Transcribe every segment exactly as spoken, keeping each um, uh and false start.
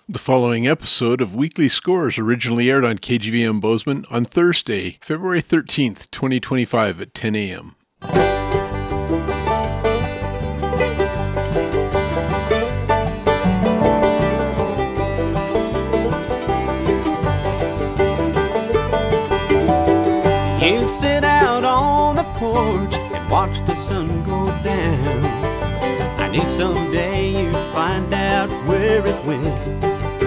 The following episode of Weekly Scores originally aired on K G V M Bozeman on Thursday, February thirteenth, twenty twenty-five at ten a.m. You'd sit out on the porch and watch the sun go down. I knew someday you'd find out where it went.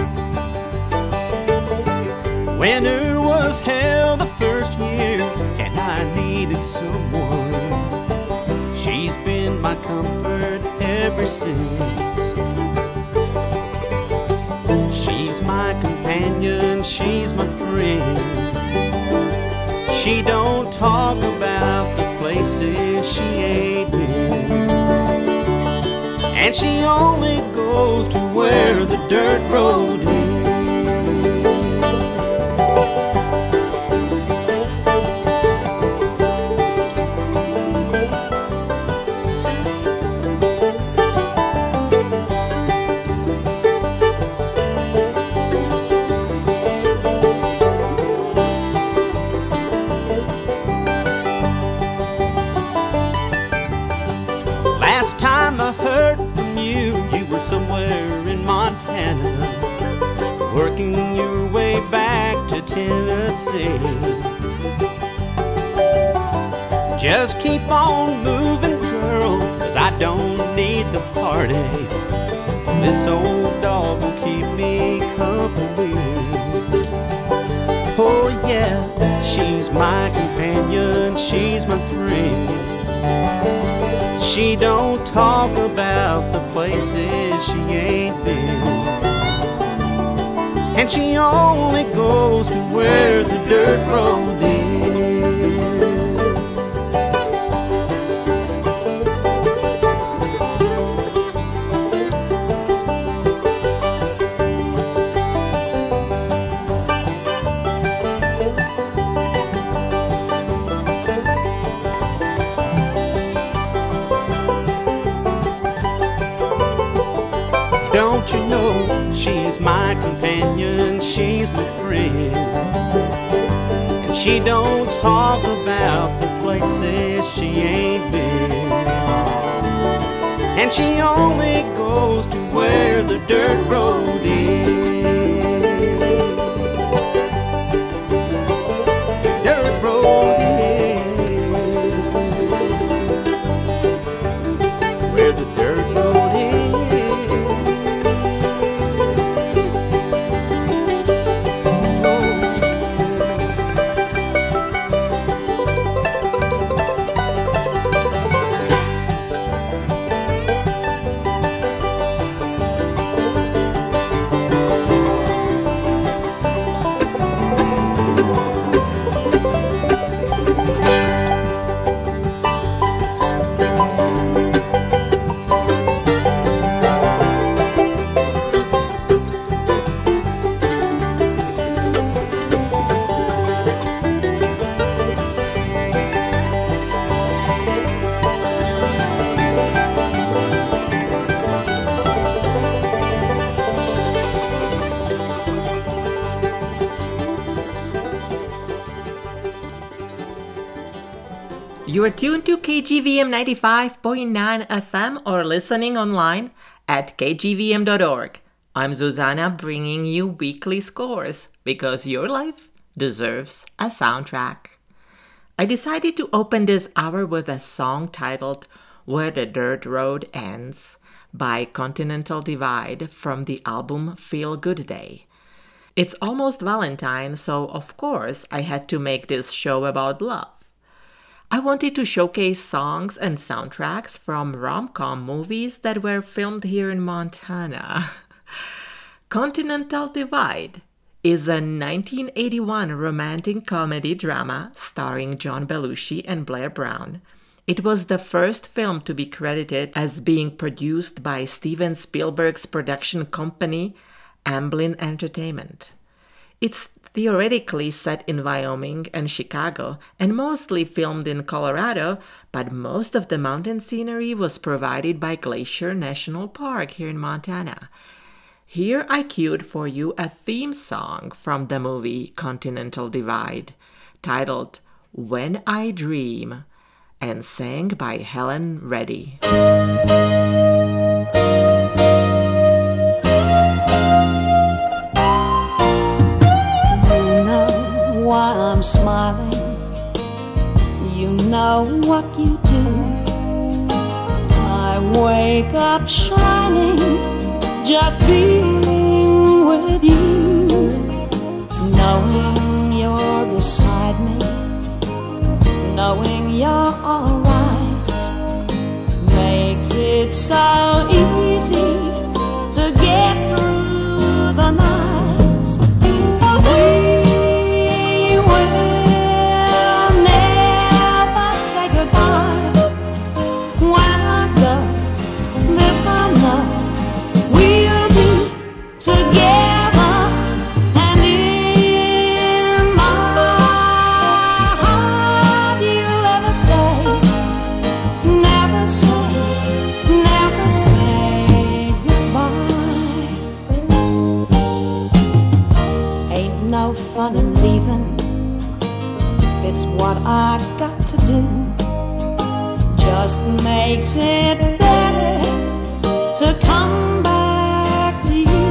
Winter was hell the first year, and I needed someone. She's been my comfort ever since. She's my companion, she's my friend. She don't talk about the places she ain't been, and she only goes to where the dirt road is. Working your way back to Tennessee. Just keep on moving, girl, 'cause I don't need the party. This old dog will keep me company. Oh yeah, she's my companion, she's my friend. She don't talk about the places she ain't been, and she only goes to where the dirt road is. Don't you know she's my companion, she's my friend, and she don't talk about the places she ain't been, and she only goes to where the dirt road is. Dirt road is where the dirt road is. You are tuned to K G V M ninety-five point nine F M or listening online at k g v m dot org. I'm Zuzana, bringing you weekly scores because your life deserves a soundtrack. I decided to open this hour with a song titled Where the Dirt Road Ends by Continental Divide from the album Feel Good Day. It's almost Valentine, so of course I had to make this show about love. I wanted to showcase songs and soundtracks from rom-com movies that were filmed here in Montana. Continental Divide is a nineteen eighty-one romantic comedy drama starring John Belushi and Blair Brown. It was the first film to be credited as being produced by Steven Spielberg's production company, Amblin Entertainment. It's theoretically set in Wyoming and Chicago, and mostly filmed in Colorado, but most of the mountain scenery was provided by Glacier National Park here in Montana. Here I cued for you a theme song from the movie Continental Divide, titled When I Dream, and sang by Helen Reddy. You know why I'm smiling. You know what you do. I wake up shining, just being with you. Knowing you're beside me, knowing you're alright, makes it so easy to get through the night. We will never say goodbye. When I go, this I know, we'll be together. And in my heart you'll ever stay. Never say, never say goodbye. Ain't no fun in leaving, it's what I got to do. Just makes it better to come back to you.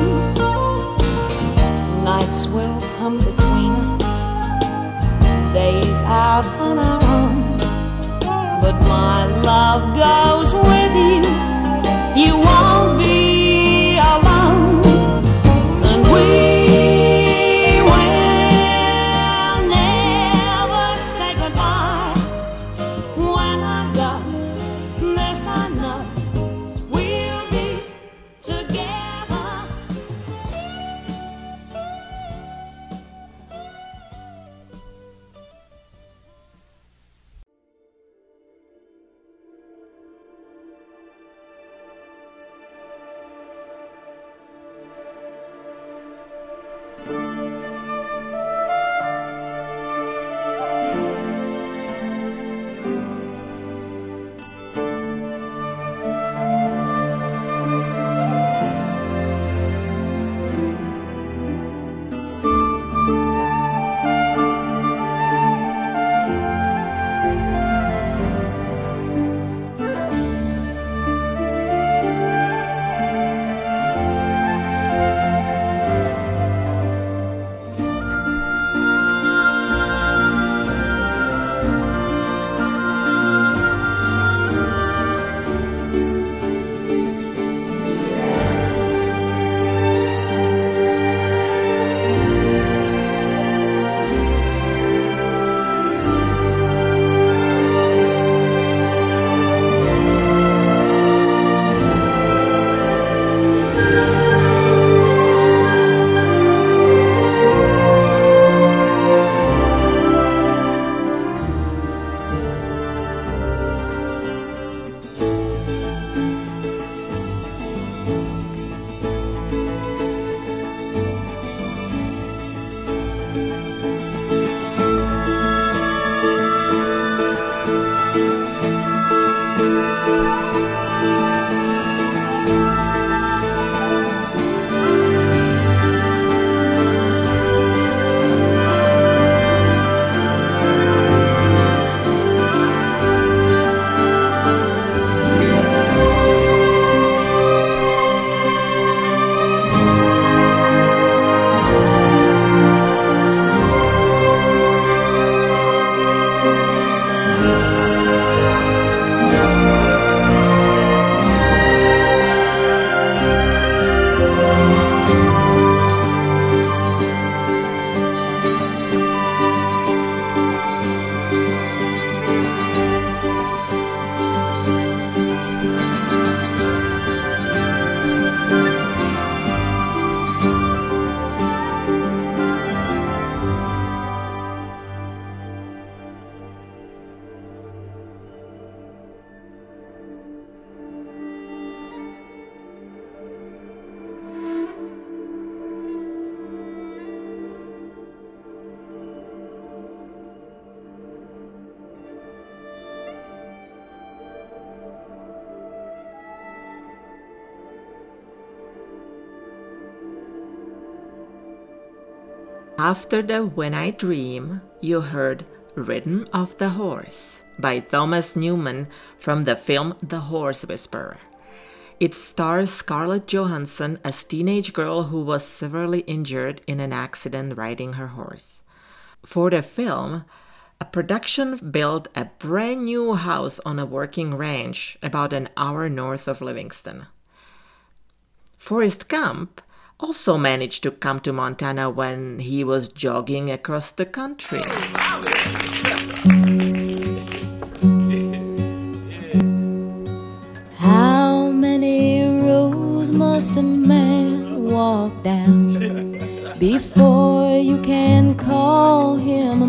Nights will come between us, days out on our own, but my love goes with you. You won't be alone, and we will never say goodbye. When I go, this I know, we'll be together. After the When I Dream, you heard Rhythm of the Horse by Thomas Newman from the film The Horse Whisperer. It stars Scarlett Johansson as a teenage girl who was severely injured in an accident riding her horse. For the film, a production built a brand new house on a working ranch about an hour north of Livingston. Forrest Gump also managed to come to Montana when he was jogging across the country. How many roads must a man walk down before you can call him a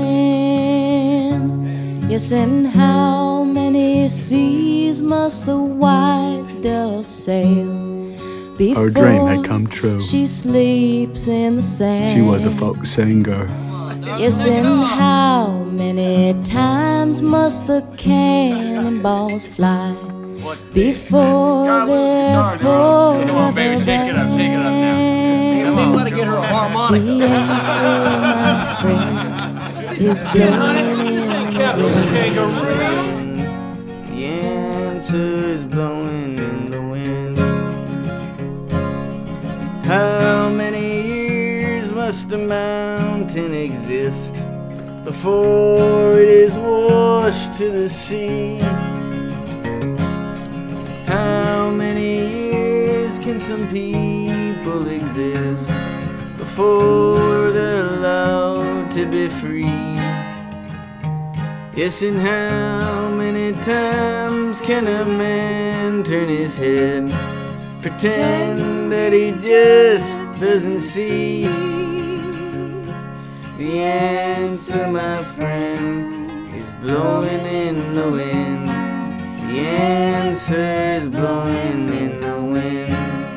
man? Yes, and how many seas must the white dove sail before her dream had come true? She sleeps in the sand. She was a folk singer. Yes, and how many times must the cannonballs fly before they're forever Come on, baby, shake it up, shake it up now. Come on, gotta get her a harmonica. The answer, my friend, is blowing in the wind. The answer is blowing in the wind. How many years must a mountain exist before it is washed to the sea? How many years can some people exist before they're allowed to be free? Yes, and how many times can a man turn his head, pretend that he just doesn't see? The answer, my friend, is blowing in the wind. The answer is blowing in the wind.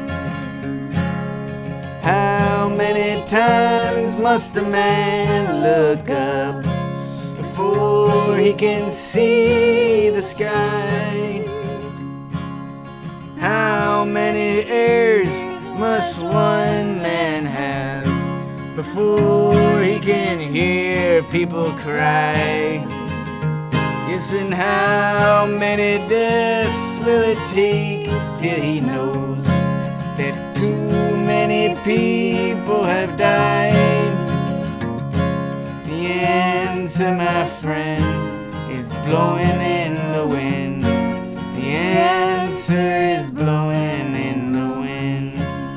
How many times must a man look up before he can see the sky? How many heirs must one man have before he can hear people cry? Yes, and how many deaths will it take till he knows that too many people have died? The answer, my friend, is blowing in the wind. The answer is blowing in the wind.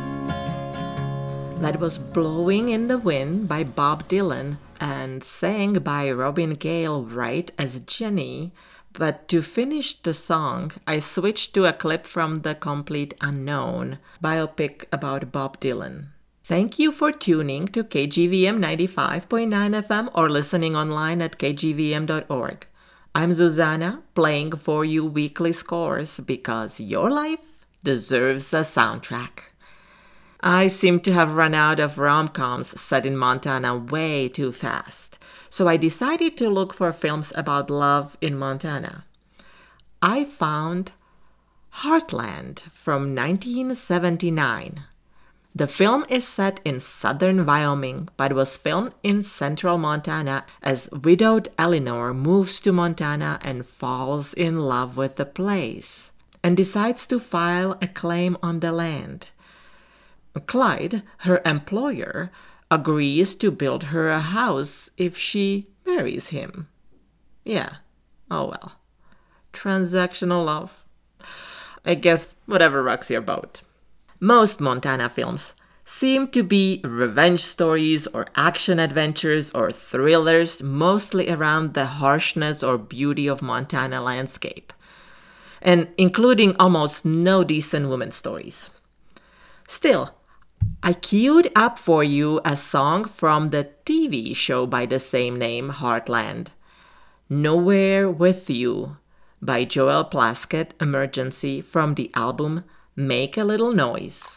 That was Blowing in the Wind by Bob Dylan and sang by Robin Gale Wright as Jenny. But to finish the song, I switched to a clip from The Complete Unknown, biopic about Bob Dylan. Thank you for tuning to K G V M ninety-five point nine F M or listening online at k g v m dot org. I'm Zuzana, playing for you weekly scores because your life deserves a soundtrack. I seem to have run out of rom-coms set in Montana way too fast, so I decided to look for films about love in Montana. I found Heartland from nineteen seventy-nine. The film is set in southern Wyoming, but was filmed in central Montana as widowed Eleanor moves to Montana and falls in love with the place and decides to file a claim on the land. Clyde, her employer, agrees to build her a house if she marries him. Yeah, oh well. Transactional love. I guess whatever rocks your boat. Most Montana films seem to be revenge stories or action adventures or thrillers, mostly around the harshness or beauty of Montana landscape, and including almost no decent woman stories. Still, I queued up for you a song from the T V show by the same name, Heartland, Nowhere With You by Joel Plaskett Emergency from the album Make a Little Noise.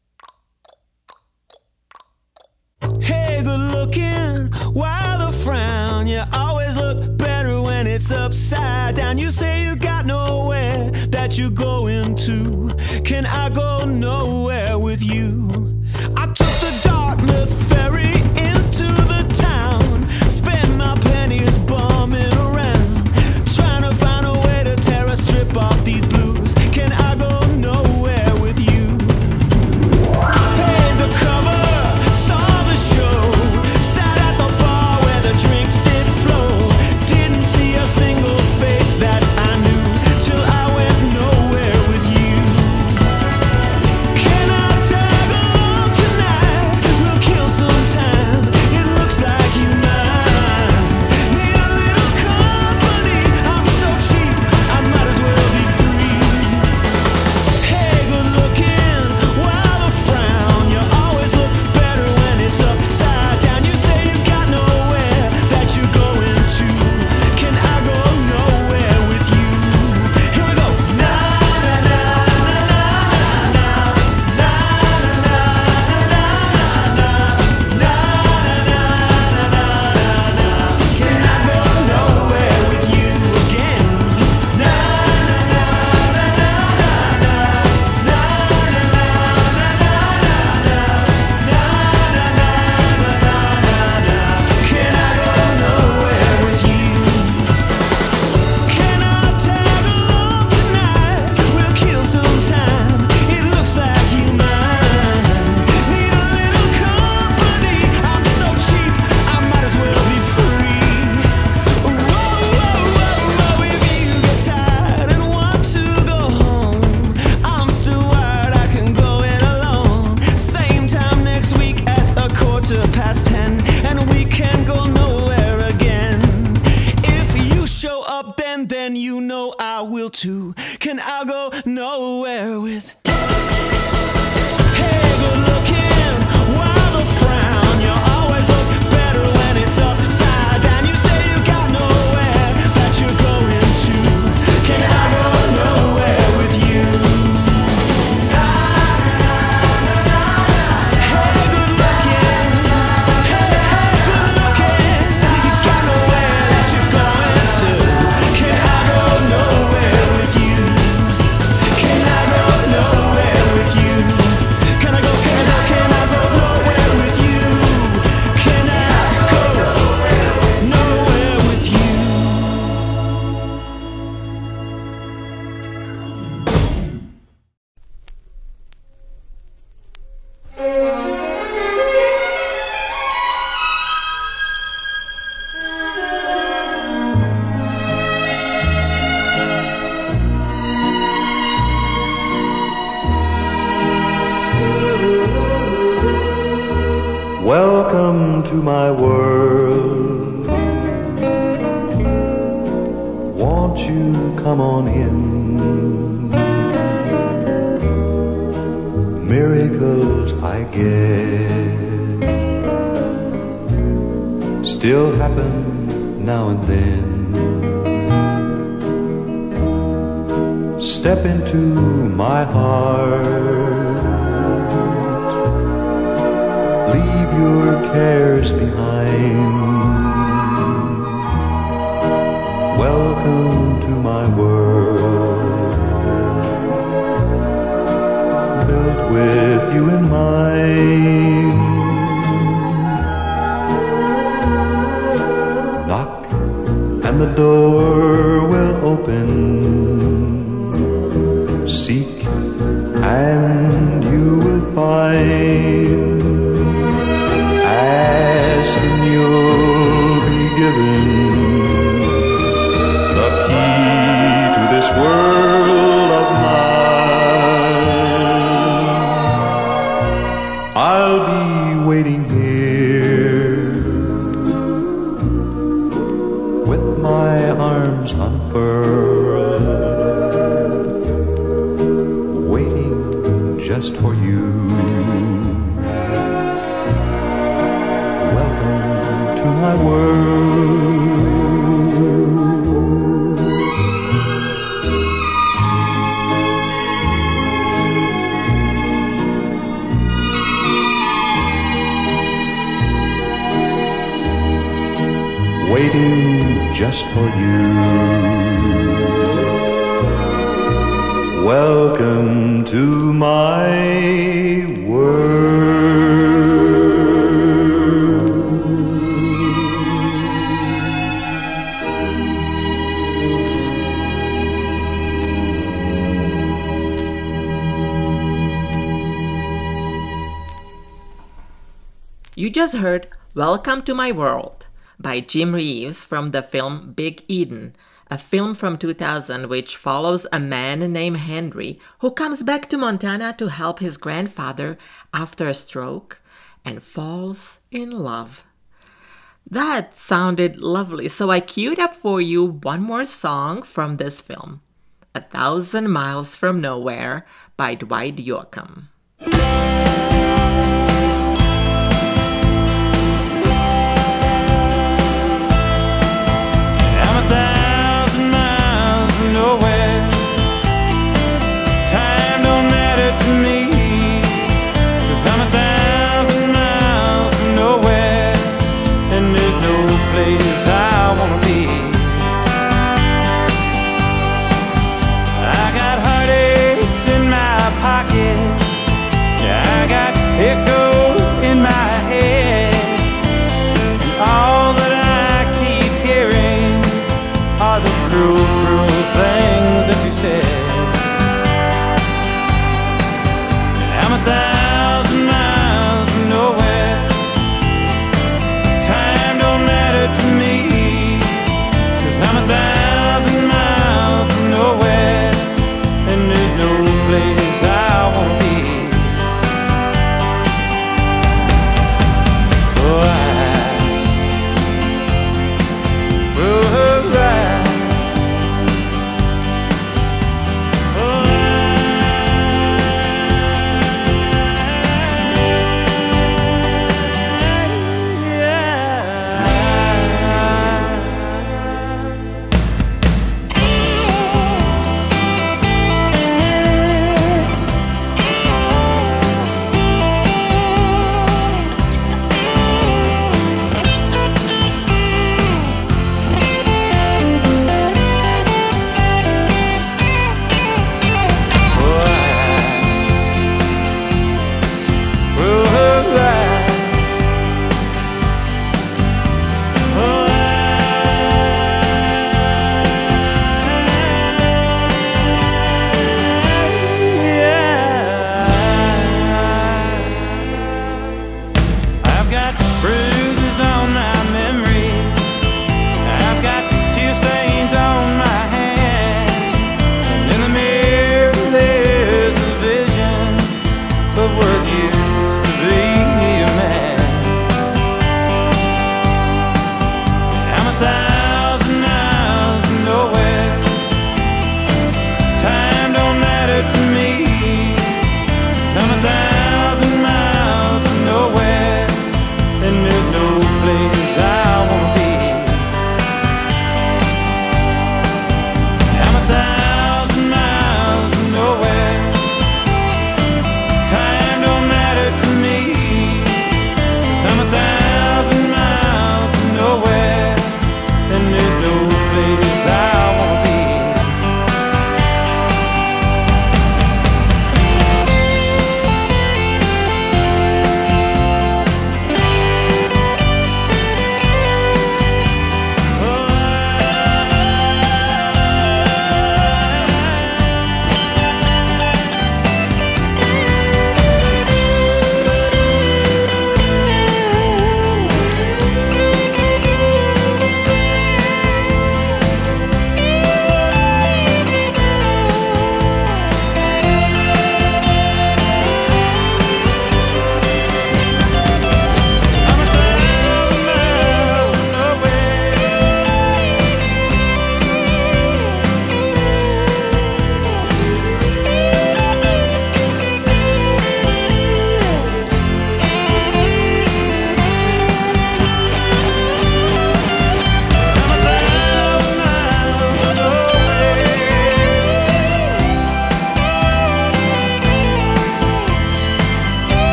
Hey, good looking, why the frown? You always look better when it's upside down. You say you got nowhere that you're going to. Can I go nowhere with you? I took the Dartmouth ferry in Welcome to my world. Won't you come on in? Miracles, I guess, still happen now and then. Step into my heart, leave your cares behind. Welcome to my world, built with you in mind. Knock and the door will open. Seek and you will find. Ask and you'll be given the key to this world of mine. I'll be waiting here with my arms unfurled, waiting just for you. Welcome to my world. Waiting just for you. Welcome to my world. You just heard Welcome to My World by Jim Reeves from the film Big Eden, a film from two thousand which follows a man named Henry who comes back to Montana to help his grandfather after a stroke and falls in love. That sounded lovely, so I queued up for you one more song from this film, A Thousand Miles from Nowhere by Dwight Yoakam. I got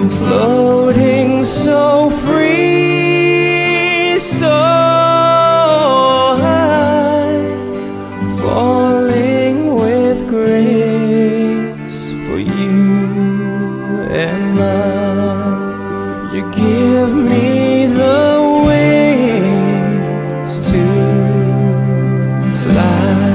I'm floating so free, so high, falling with grace for you and I. You give me the wings to fly.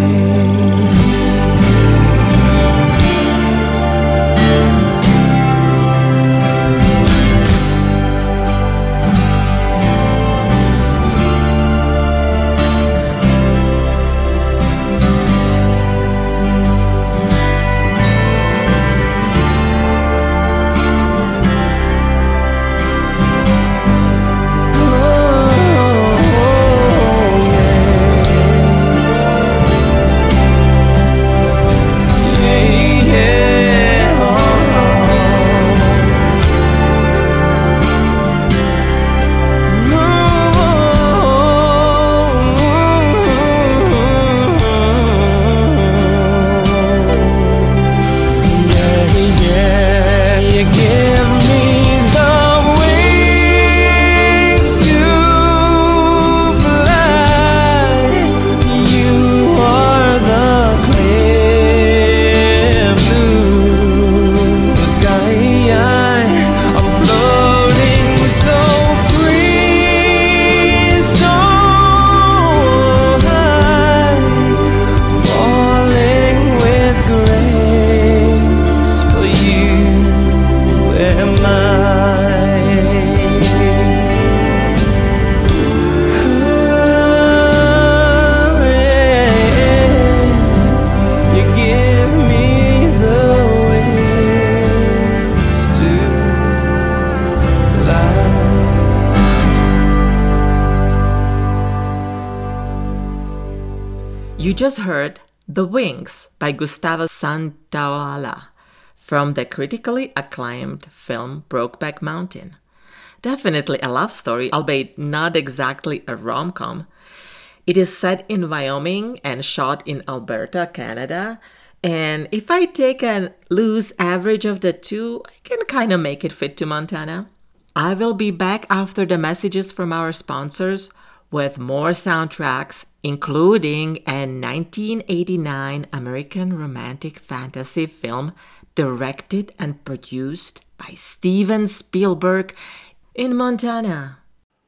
You just heard The Wings by Gustavo Santaolalla from the critically acclaimed film Brokeback Mountain. Definitely a love story, albeit not exactly a rom-com. It is set in Wyoming and shot in Alberta, Canada. And if I take a loose average of the two, I can kind of make it fit to Montana. I will be back after the messages from our sponsors with more soundtracks, including a nineteen eighty-nine American romantic fantasy film directed and produced by Steven Spielberg in Montana.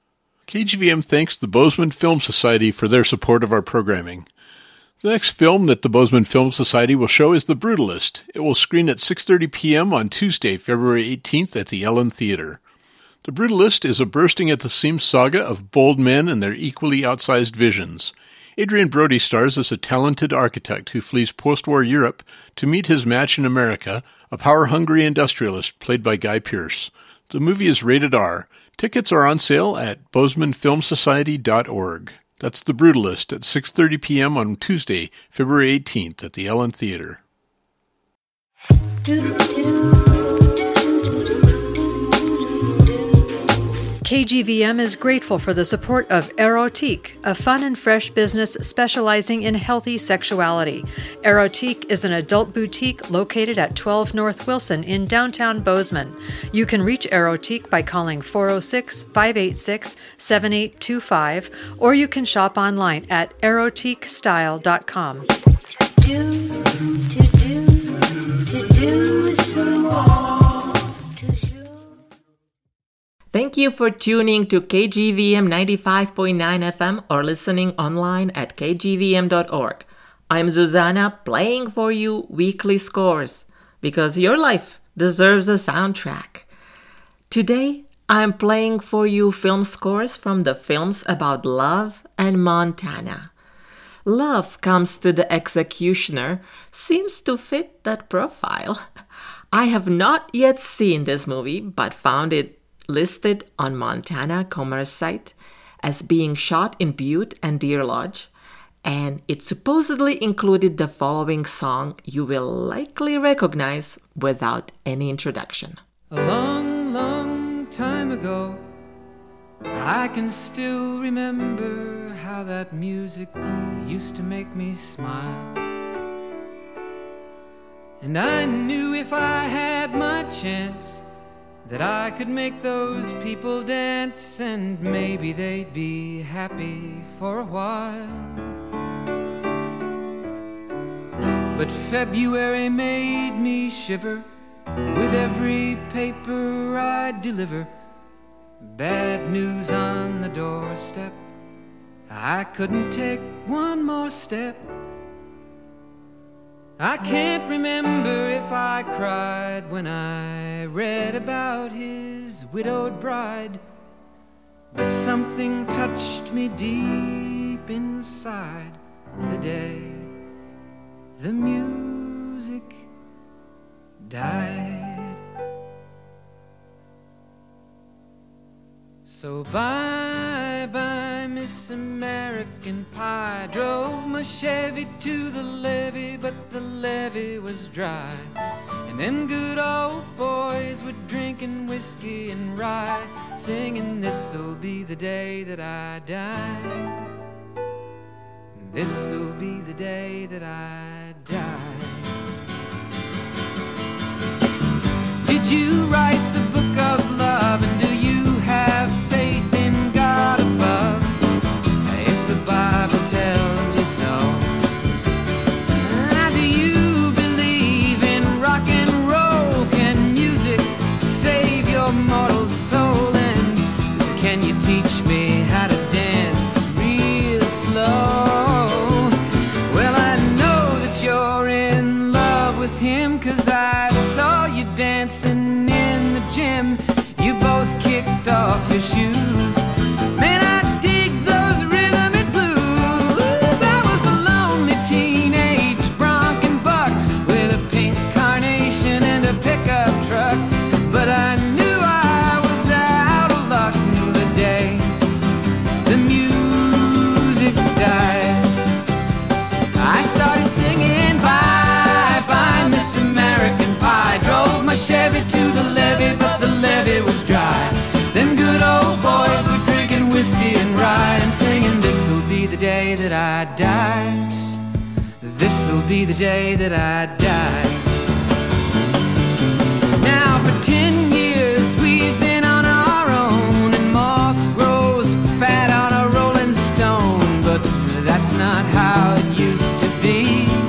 K G V M thanks the Bozeman Film Society for their support of our programming. The next film that the Bozeman Film Society will show is The Brutalist. It will screen at six thirty p.m. on Tuesday, February eighteenth at the Ellen Theater. The Brutalist is a bursting-at-the-seams saga of bold men and their equally outsized visions. Adrian Brody stars as a talented architect who flees post-war Europe to meet his match in America, a power-hungry industrialist played by Guy Pearce. The movie is rated R. Tickets are on sale at bozeman film society dot org. That's The Brutalist at six thirty p.m. on Tuesday, February eighteenth at the Ellen Theater. K G V M is grateful for the support of Erotique, a fun and fresh business specializing in healthy sexuality. Erotique is an adult boutique located at twelve North Wilson in downtown Bozeman. You can reach Erotique by calling four oh six, five eight six, seven eight two five, or you can shop online at erotique style dot com. Thank you for tuning to K G V M ninety-five point nine F M or listening online at k g v m dot org. I'm Zuzana, playing for you weekly scores, because your life deserves a soundtrack. Today, I'm playing for you film scores from the films about love and Montana. Love Comes to the Executioner seems to fit that profile. I have not yet seen this movie, but found it listed on Montana Commerce site as being shot in Butte and Deer Lodge, and it supposedly included the following song you will likely recognize without any introduction. A long, long time ago, I can still remember how that music used to make me smile. And I knew if I had my chance, that I could make those people dance, and maybe they'd be happy for a while. But February made me shiver with every paper I deliver. Bad news on the doorstep, I couldn't take one more step. I can't remember if I cried when I read about his widowed bride, but something touched me deep inside the day the music died. So bye-bye, Miss American Pie. Drove my Chevy to the levee, but the levee was dry. And them good old boys were drinking whiskey and rye, singing, this'll be the day that I die. This'll be the day that I die. Did you write the book of love, and do you have faith in God above? If the Bible tells you so, do you believe in rock and roll? Can music save your mortal soul? And can you teach me how to dance real slow? Well, I know that you're in love with him, 'cause I saw you dancing in the gym. You both kicked off your shoes. Man, I dig those rhythm and blues. I was a lonely teenage bronc and buck with a pink carnation and a pickup truck, but I knew I was out of luck the day the music died. I started singing bye-bye, Miss American Pie. Drove my Chevy to the levee, but the levee was dry. Them good old boys were drinking whiskey and rye, and singing, this'll be the day that I die. This'll be the day that I die. Now for ten years we've been on our own, and moss grows fat on a rolling stone, but that's not how it used to be.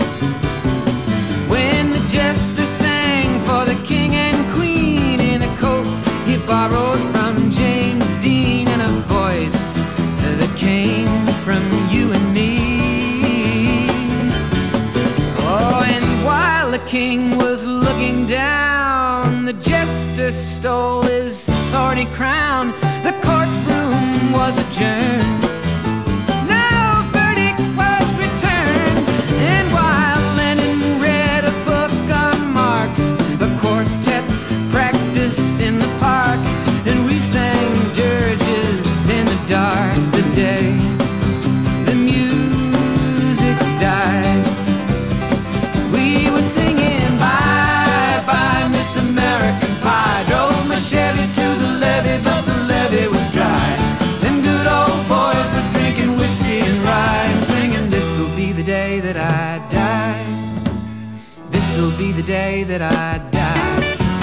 When the jester sang for the king and queen in a coat he borrowed from James Dean, and a voice that came from you and me. Oh, and while the king was looking down, the jester stole his thorny crown. The courtroom was adjourned. No verdict was returned. And while Lenin read a book on Marx, the quartet practiced in the park, and we sang dirges in the dark the day the music died. We were singing bye-bye, Miss American Pie. Drove my Chevy to the levee, but the levee was dry. Them good old boys were drinking whiskey and rye, and singing, this'll be the day that I die. This'll be the day that I die.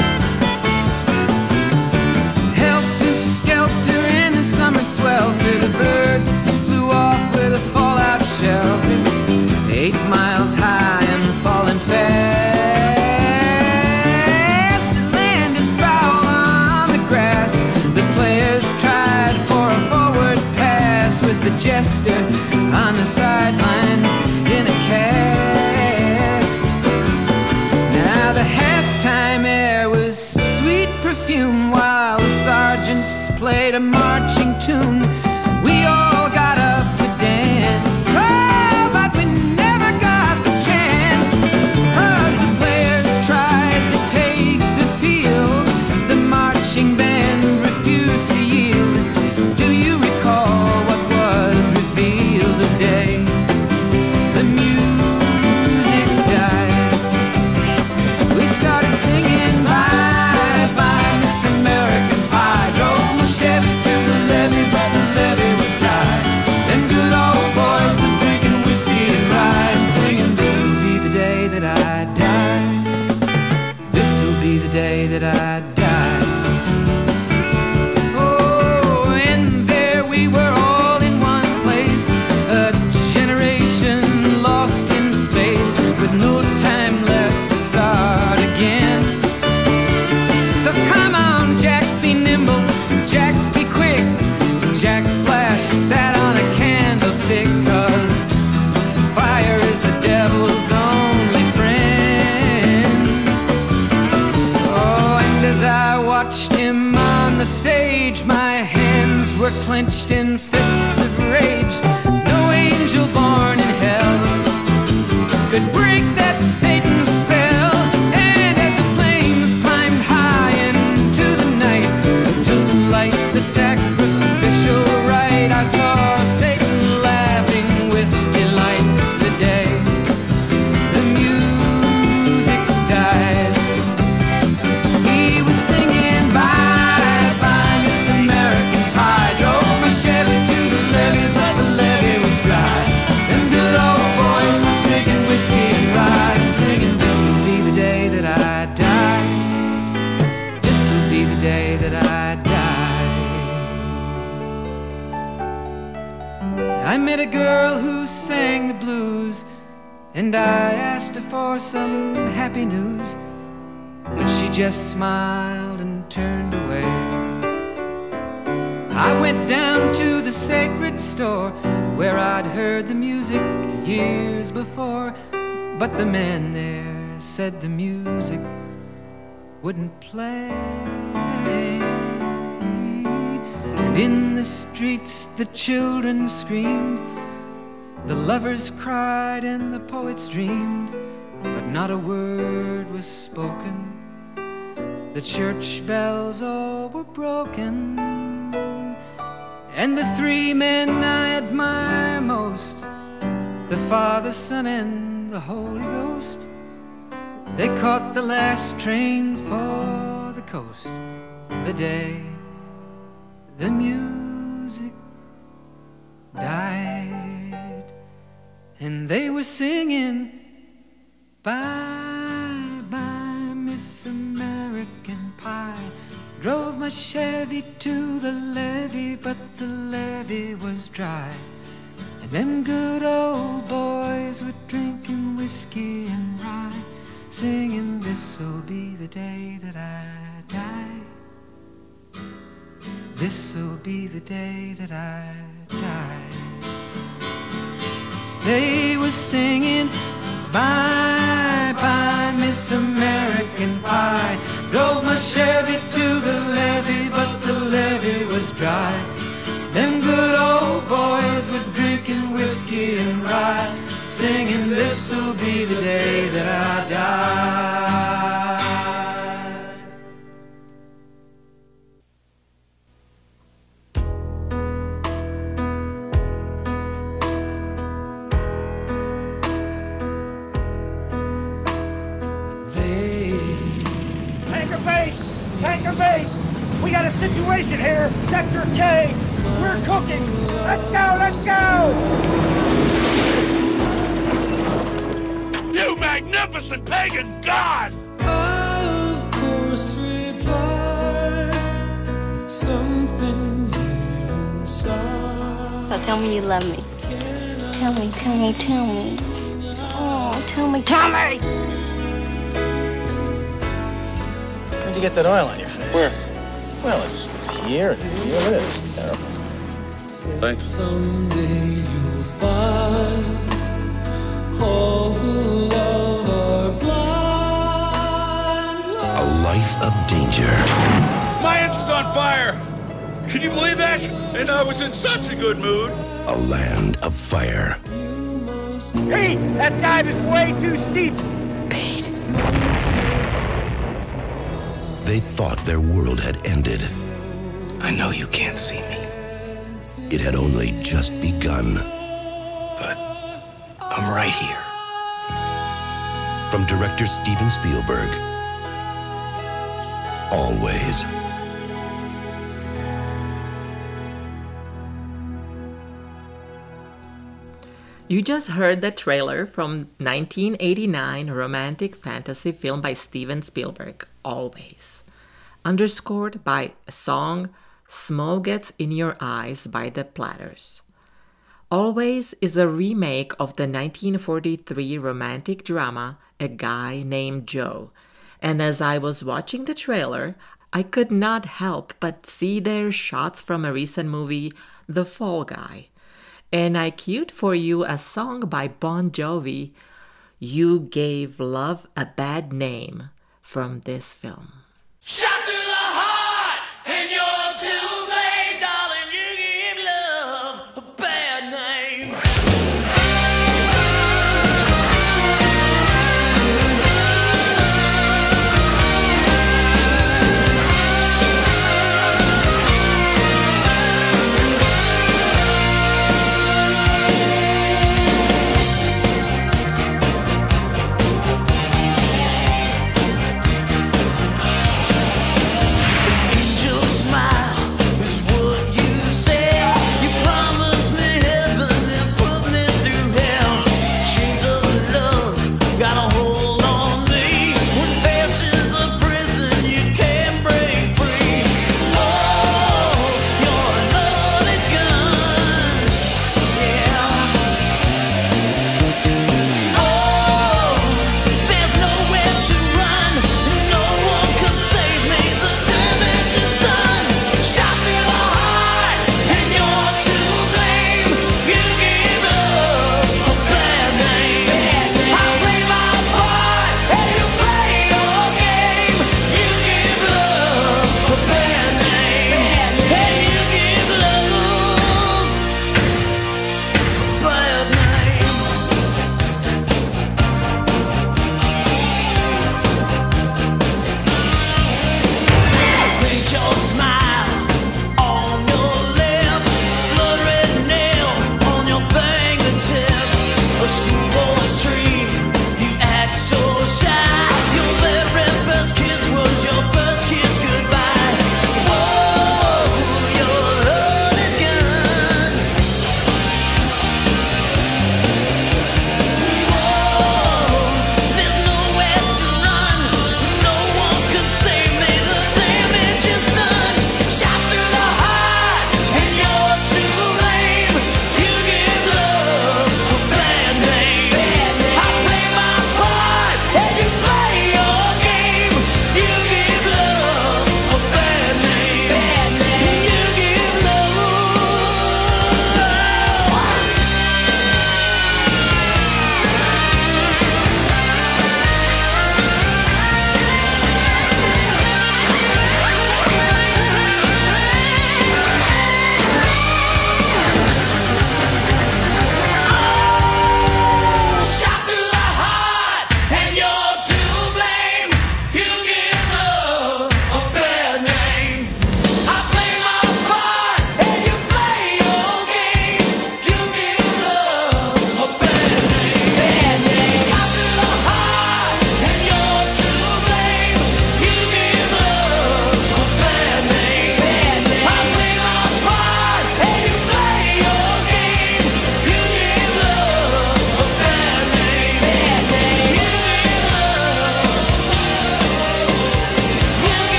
Helter-skelter in the summer swelter, the birds flew off with a fallout shelter. Eight miles high and falling fast, it landed foul on the grass. The players tried for a forward pass, with the jester on the sidelines in a cast. Now the halftime air was sweet perfume, while the sergeants played a marching tune. We all got up to dance, oh, but we never got the chance, 'cause the players tried to take the field. The marching band refused to yield. Do you recall what was revealed the day the music died? We started singing bye-bye, Miss American Pie. Drove my Chevy to the levee, but the levee was dry. Them good old boys were drinking whiskey and rye, and singing, this'll be the day that I die. This'll be the day that I die. were clenched in fists of rage. No angel born in hell could break that Satan's spell. And as the flames climbed high into the night to light the sacrificial rite, I saw Satan laughing with delight the day the music died. He was singing bye bye Miss American Pie. Drove my Chevy to the levee, but the levee was dry. Them good old boys drinking whiskey and rye, and singing, this'll be the day that I die. This'll be the day that I die. I met a girl who sang the blues, and I asked her for some happy news, but she just smiled and turned away. I went down to the sacred store where I'd heard the music years before, but the man there said the music wouldn't play. And in the streets the children screamed, the lovers cried and the poets dreamed, but not a word was spoken. The church bells all were broken, and the three men I admire most, the Father, Son, and the Holy Ghost, they caught the last train for the coast the day the music died. And they were singing bye bye Miss American Pie. Drove my Chevy to the levee, but the levee was dry. And them good old boys were drinking whiskey and rye, singing, this'll be the day that I die. This'll be the day that I die. They were singing bye bye Miss American Pie. Drove my Chevy to the levee, but the levee was dry. Them good old boys were drinking whiskey and rye, singing, this'll be the day that I die. Tanker base! We got a situation here, Sector K! We're cooking! Let's go, let's go! You magnificent pagan god! Of course reply something inside. So tell me you love me. Tell me, tell me, tell me. Oh, tell me, tell me! Where'd you get that oil on your face? Where? Well, it's, it's here, it's here, look at it, it's terrible. Thanks. Someday you'll find all who love are blind. A life of danger. My engine's on fire! Can you believe that? And I was in such a good mood. A land of fire. Pete, that dive is way too steep! Pete. They thought their world had ended. I know you can't see me. It had only just begun. But I'm right here. From director Steven Spielberg. Always. You just heard the trailer from nineteen eighty-nine romantic fantasy film by Steven Spielberg, Always, underscored by a song, Smoke Gets in Your Eyes by the Platters. Always is a remake of the nineteen forty-three romantic drama A Guy Named Joe, and as I was watching the trailer, I could not help but see their shots from a recent movie, The Fall Guy. And I queued for you a song by Bon Jovi, You Gave Love a Bad Name, from this film. Shot through the heart, and you're too late, darling. You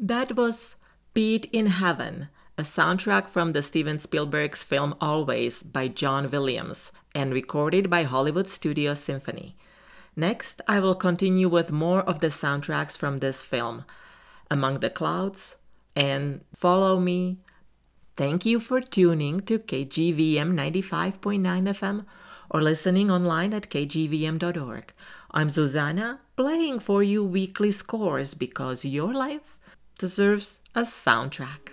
That was Pete in Heaven, a soundtrack from the Steven Spielberg's film Always by John Williams and recorded by Hollywood Studio Symphony. Next, I will continue with more of the soundtracks from this film, Among the Clouds and Follow Me. Thank you for tuning to K G V M ninety-five point nine F M or listening online at k g v m dot org. I'm Zuzana, playing for you weekly scores because your life deserves a soundtrack.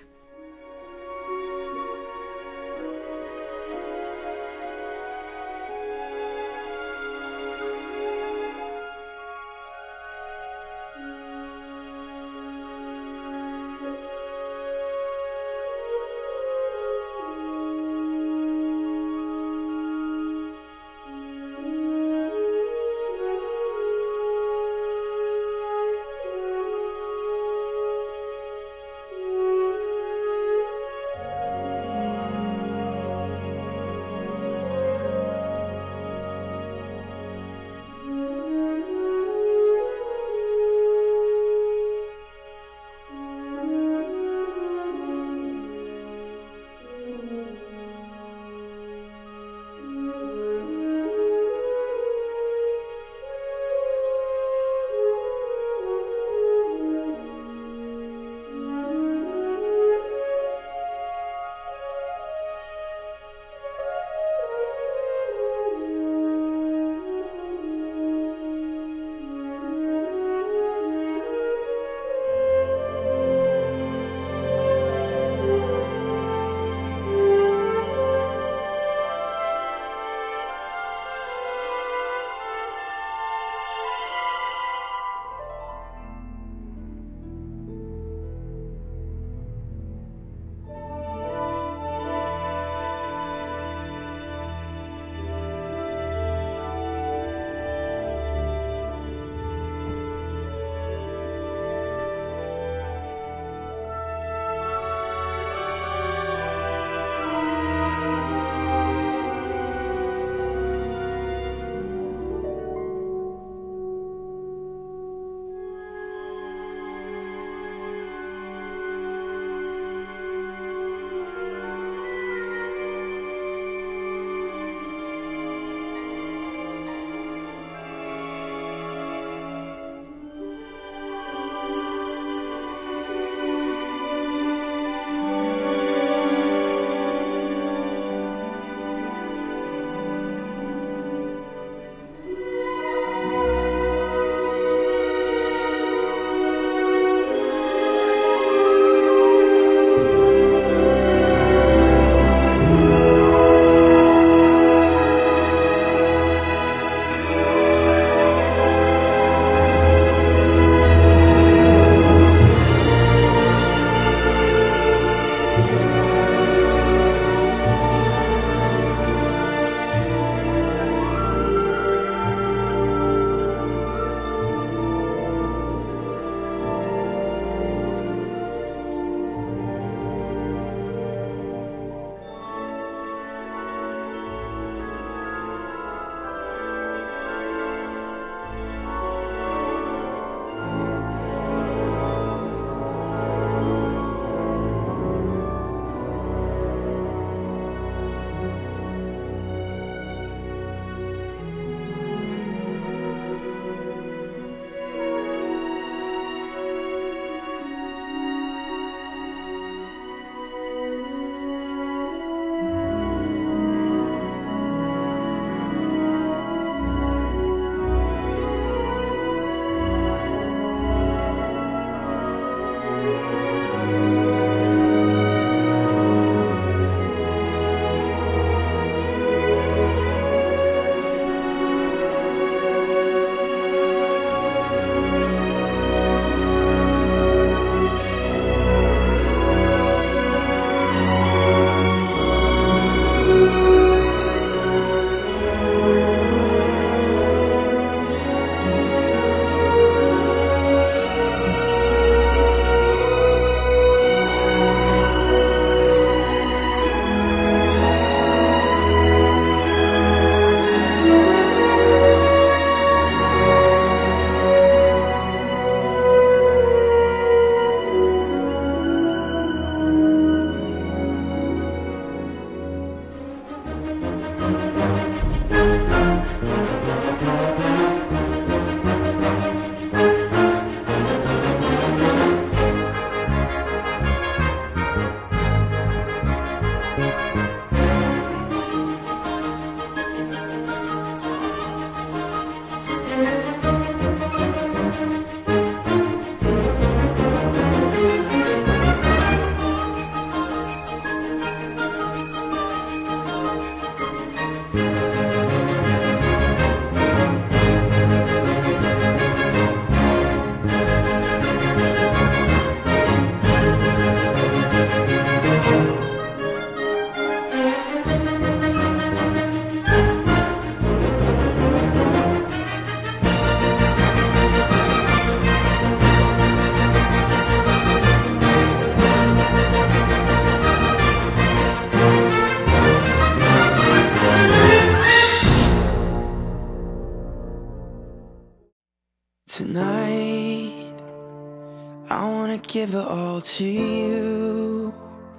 I wanna give it all to you.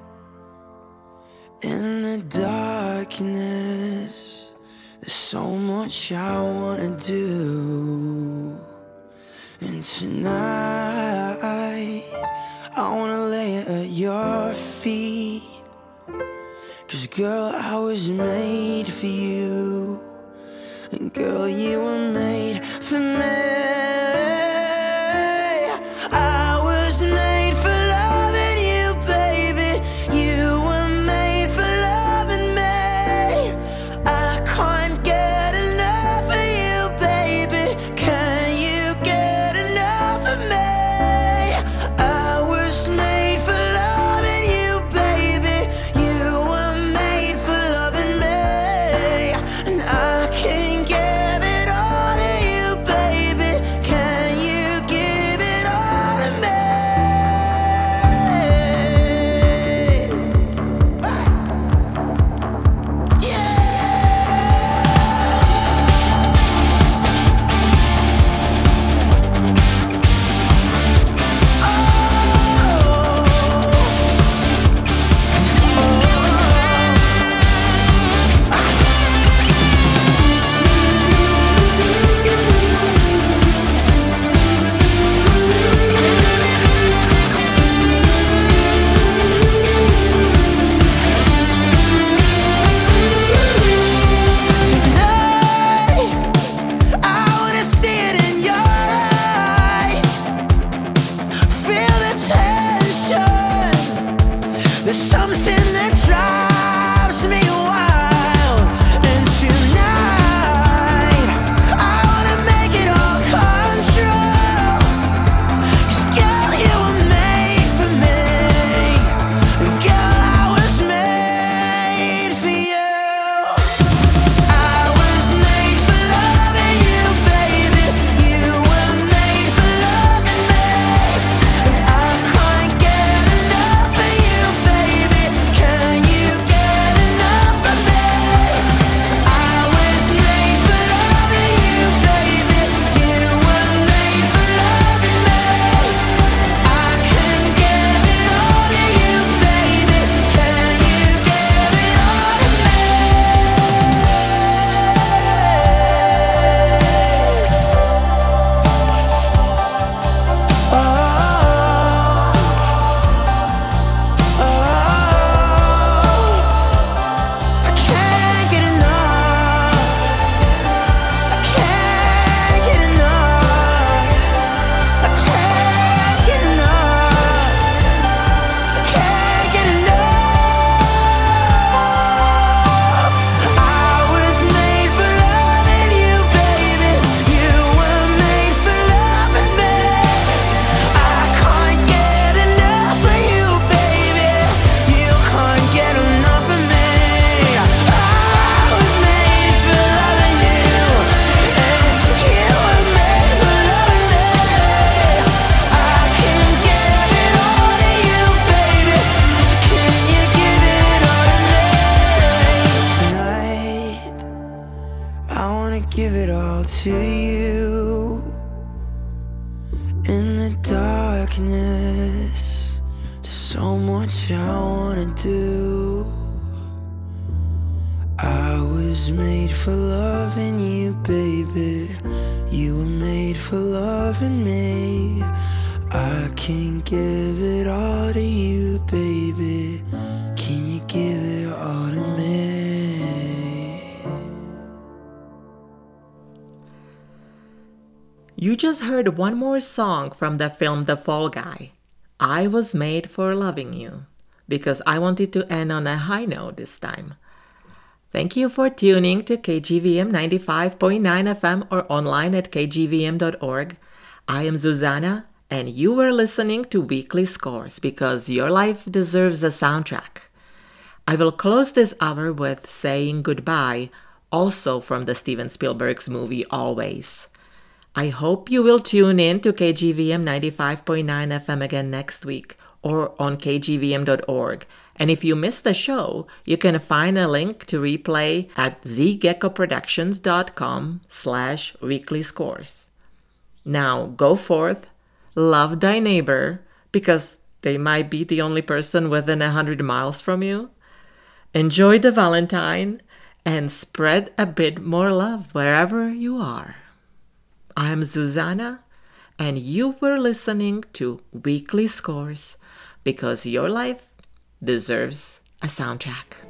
In the darkness, there's so much I wanna do. And tonight, I wanna lay it at your feet. 'Cause girl, I was made for you. And girl, you were made for me. I was made for loving you, baby. You were made for loving me. I can't get enough of you, baby. Can you get enough of me? I was made for loving you, baby. You were made for loving me. And I can give it all to you, baby. Can you give it all to me? There's something that drives me wild. And tonight, I wanna make it all come true. 'Cause girl, you were made for me. Girl, I was made for you. I was made for loving you, baby. You were made for loving me. And I can't get enough of you, baby. Can you get enough of me? I was made for loving you, baby. You were made for loving me. I can give it all to you, baby. Can you give it all to me? I can't get enough. I can't get enough. I can't get enough. I can't get enough. I was made for loving you, baby. You were made for loving me. I can't get enough of you, baby. You can't get enough of me. I was made for loving you, and you were made for loving me. I can give it all to you, baby. Can you give it all to me? Tonight, I wanna give it all to you. In the darkness, there's so much I wanna do. I was made for loving you, baby. You were made for loving me. I can give it all to you, baby. Can you give it all to me? You just heard one more song from the film The Fall Guy. I Was Made for Loving You, because I wanted to end on a high note this time. Thank you for tuning to K G V M ninety-five point nine F M or online at k g v m dot org. I am Zuzana, and you were listening to Weekly Scores because your life deserves a soundtrack. I will close this hour with Saying Goodbye, also from the Steven Spielberg's movie Always. I hope you will tune in to K G V M ninety-five point nine F M again next week or on k g v m dot org. And if you missed the show, you can find a link to replay at z gecko productions dot com slash weekly scores. Now go forth, love thy neighbor because they might be the only person within a hundred miles from you. Enjoy the Valentine and spread a bit more love wherever you are. I'm Zuzana, and you were listening to Weekly Scores because your life deserves a soundtrack.